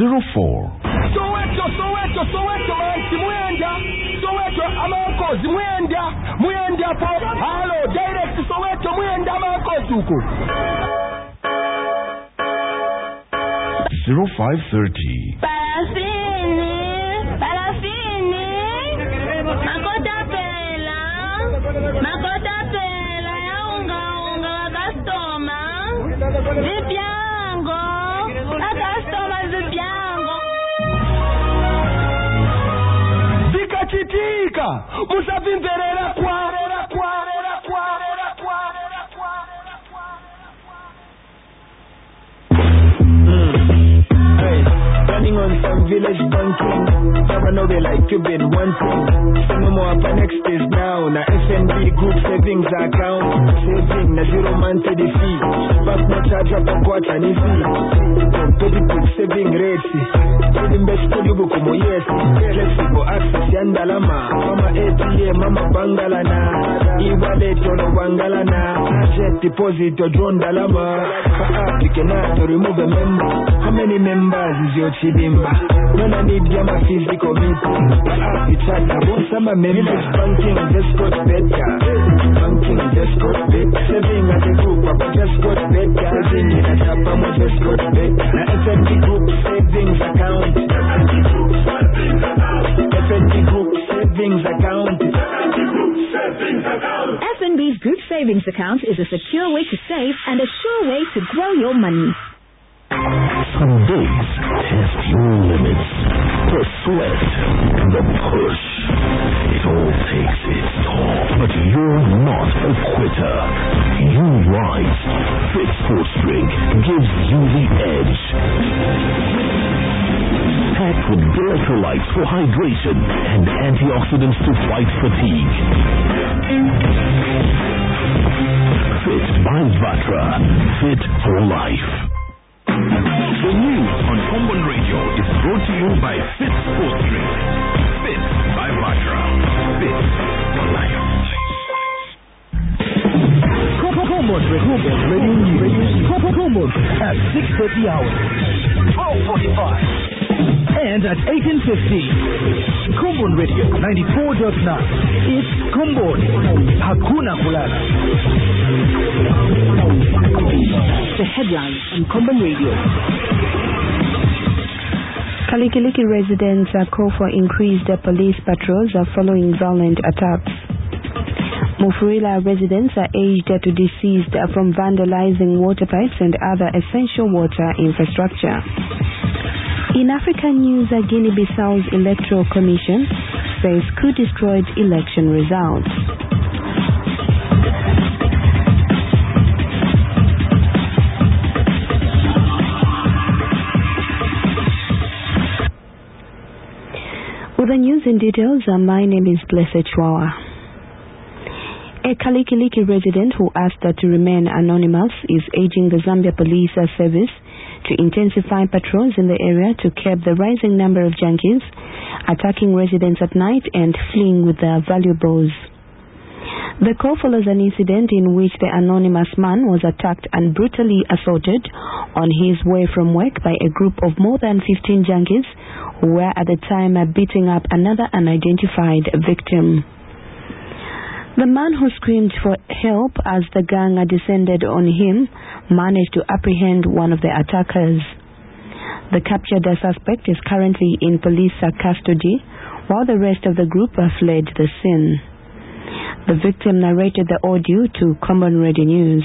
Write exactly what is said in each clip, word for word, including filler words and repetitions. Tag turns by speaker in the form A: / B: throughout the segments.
A: zero four.
B: Soweto, Soweto, Soweto, mansi mwenda. Soweto, amankozi mwenda. Mwenda po. Hello, direct Soweto, mwenda amankozi uko.
A: zero five thirty.
C: Parafini, parafini. Makota pela, makota pela ya unga unga wa customer. Vipiango, a customer vipiango.
B: Dika chitika, musavimverera kwarera kwarera kwarera kwarera kwarera kwarera.
D: Running on some village banking. Never know they like you been one thing. Some more up next is now. Na F N B group savings account. Saving na zero month to the fee. Back no charge up a quarter ni fee. Competitive saving rates. Saving best to you como yes. Flexible access yandalama. Mama A T M, mama bangalana. E-wallet ono bangalana. Jet deposit or drone dalama. For app you cannot remove a member. How many members is your chidimba? When I need your physical meeting, but app you chat about some members. Banking just got better. Banking just got better. Saving as a group, but just got better. Saving in a shop, but just got better. Now F N B Group savings account. F N B Group savings account.
E: F N B's Group Savings Account is a secure way to save and a sure way to grow your money.
A: Some days test your limits. The sweat and the push. It all takes its toll. But you're not a quitter. You rise. Fit Sports Drink gives you the edge. Packed with electrolytes for hydration and antioxidants to fight fatigue. Fit by Vatra. Fit for life. The news on Combon Radio is brought to you by Fit Sports Drink. Fit by Vatra. Fit for life.
F: Combon Radio News. Combon at six thirty hours, twelve forty-five, and at eighteen fifty. Combon Radio ninety-four point nine. It's Combon. Hakuna Kulala.
E: The headlines on Combon Radio.
G: Kalikiliki residents are call for increased police patrols following violent attacks. Mufurila residents are urged to desist from vandalizing water pipes and other essential water infrastructure. In African news, Guinea-Bissau's Electoral Commission says coup destroyed election results. With the news in details, uh, my name is Blessed Chwawa. A Kalikiliki resident who asked uh, to remain anonymous is urging the Zambia Police uh, Service to intensify patrols in the area to curb the rising number of junkies attacking residents at night and fleeing with their valuables. The call follows an incident in which the anonymous man was attacked and brutally assaulted on his way from work by a group of more than fifteen junkies who were at the time beating up another unidentified victim. The man who screamed for help as the gang descended on him managed to apprehend one of the attackers. The captured suspect is currently in police custody while the rest of the group fled the scene. The victim narrated the audio to Combon Radio News.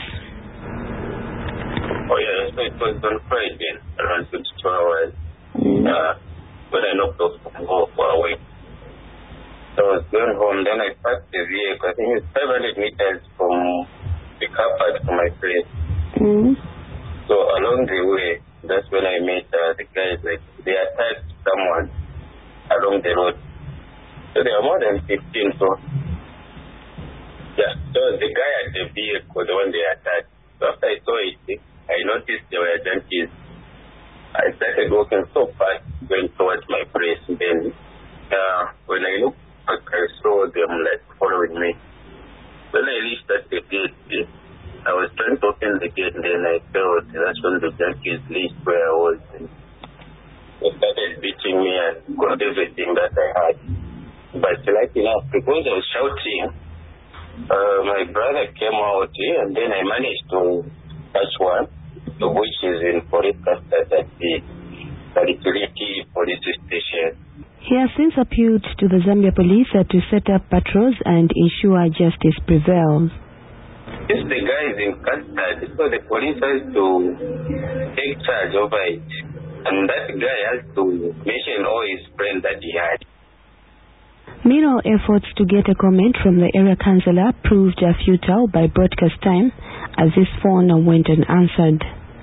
H: Oh yeah, so it was on Friday around twenty-two hours. Mm. Uh, when I knocked off from home for a week. So I was going home, then I parked the vehicle. I think it's five hundred meters from the car park to my place.
G: Mm.
H: So along the way, that's when I met uh, the guys. Like they attacked someone along the road. So there are more than fifteen. So yeah, so the guy at the vehicle, the one they attacked. So after I saw it, I noticed there were junkies. I started walking so fast, going towards my place. Then uh, when I looked back, I saw them like following me. When I reached at the gate, I was trying to open the gate, and then I felt that's when the junkies reached where I was. And They started beating me and got everything that I had. But like enough, because I was shouting, uh, my brother came out here, and then I managed to catch one, which is in police custody at the Kalituriki police station.
G: He has since appealed to the Zambia police uh, to set up patrols and ensure justice prevails.
H: If the guy is in custody, so the police has to take charge over it. And that guy has to mention all his friends that he had.
G: Meanwhile, efforts to get a comment from the area councillor proved uh, futile by broadcast time as his phone went unanswered.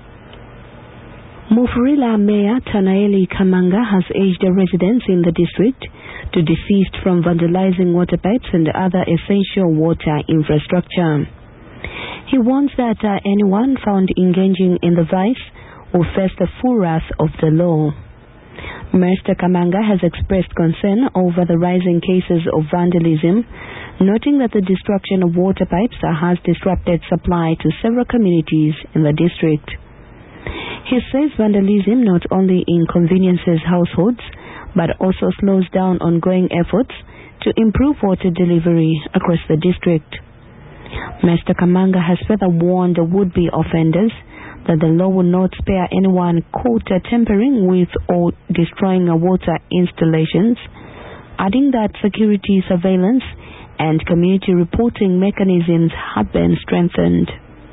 G: Mufurila Mayor Tanaeli Kamanga has urged the residents in the district to desist from vandalizing water pipes and other essential water infrastructure. He warns that uh, anyone found engaging in the vice will face the full wrath of the law. Mister Kamanga has expressed concern over the rising cases of vandalism, noting that the destruction of water pipes has disrupted supply to several communities in the district. He says vandalism not only inconveniences households, but also slows down ongoing efforts to improve water delivery across the district. Mister Kamanga has further warned the would-be offenders that the law will not spare anyone caught tampering with or destroying water installations, adding that security surveillance and community reporting mechanisms have been strengthened.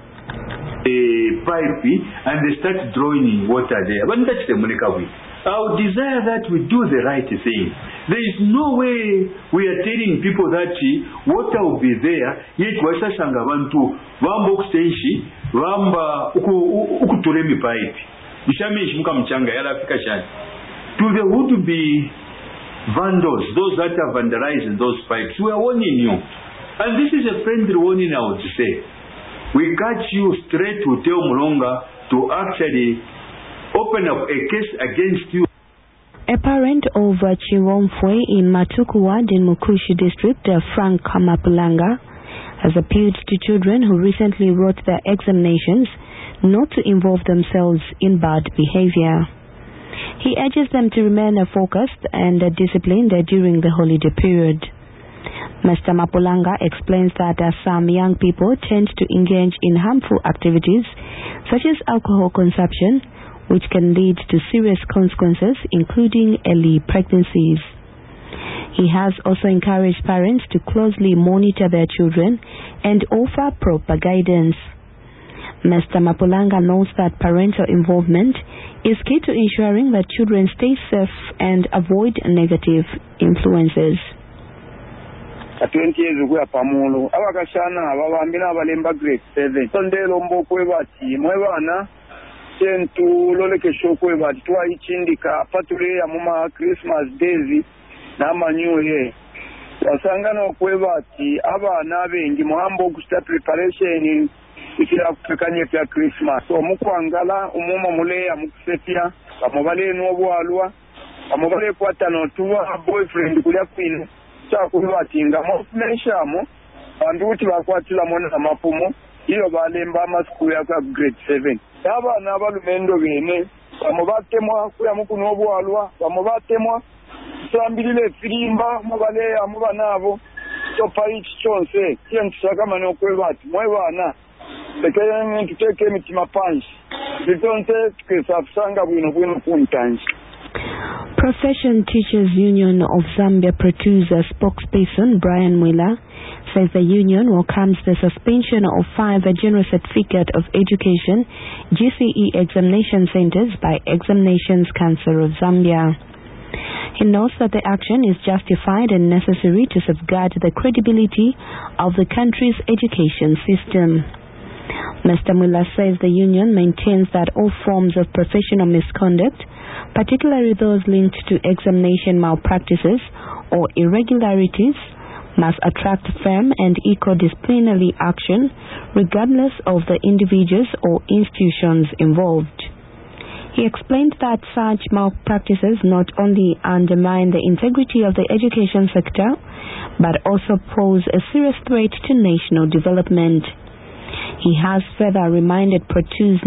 I: A pipe and they start drawing water there. When that's the Mulikawi, I would desire that we do the right thing. There is no way we are telling people that water will be there, yet wasasanga bantu bamba okustenshi bamba ukutulemi pipe. Ishamishi muka mchanga yala Afrika shani. To the would be vandals, those that are vandalizing those pipes, we are warning you. And this is a friendly warning, I would say. We catch you straight to tell Mulonga to actually open up a case against you.
G: A parent of uh, Chiromfwe in Matuku Ward in Mukushi district, uh, Frank Mapulanga, has appealed to children who recently wrote their examinations not to involve themselves in bad behavior. He urges them to remain uh, focused and uh, disciplined uh, during the holiday period. Mister Mapulanga explains that uh, some young people tend to engage in harmful activities such as alcohol consumption, which can lead to serious consequences, including early pregnancies. He has also encouraged parents to closely monitor their children and offer proper guidance. Mister Mapulanga notes that parental involvement is key to ensuring that children stay safe and avoid negative influences.
J: twenty years ago pamulo abakashana ababambira abalemba grade seven sondelo mbokwebati mwebana sentu lolekesho kwebati twayichindika patule ya muma Christmas days na new year wasangana okwebati abana bengi muhambo okusta preparation ikira kukanye ya Christmas so mukwangala umuma muleya mukusefia bamubale n'obwalwa bamubale kwatano tuwa boyfriend kulya kwino chakubatinga mofneshamo bantu uti bakwatila mona amapumo iyo balemba amasukulu ya grade seven abana abalumendo bene bamubatemwa kuya mukuno obwalwa bamubatemwa sambilile firimba mubale amubanabo so paichi chonse kyentu sakamane okwebati mwebana tekene tuteke emitima panshi bitonse tukesafusanga bwino bwino kuntanshi.
G: Profession Teachers Union of Zambia Producer spokesperson Brian Mwila says the union welcomes the suspension of five General Certificate of Education G C E examination centers by Examinations Council of Zambia. He notes that the action is justified and necessary to safeguard the credibility of the country's education system. Mister Mwila says the union maintains that all forms of professional misconduct, particularly those linked to examination malpractices or irregularities, must attract firm and equal disciplinary action regardless of the individuals or institutions involved. He explained that such malpractices not only undermine the integrity of the education sector, but also pose a serious threat to national development. He has further reminded Proteus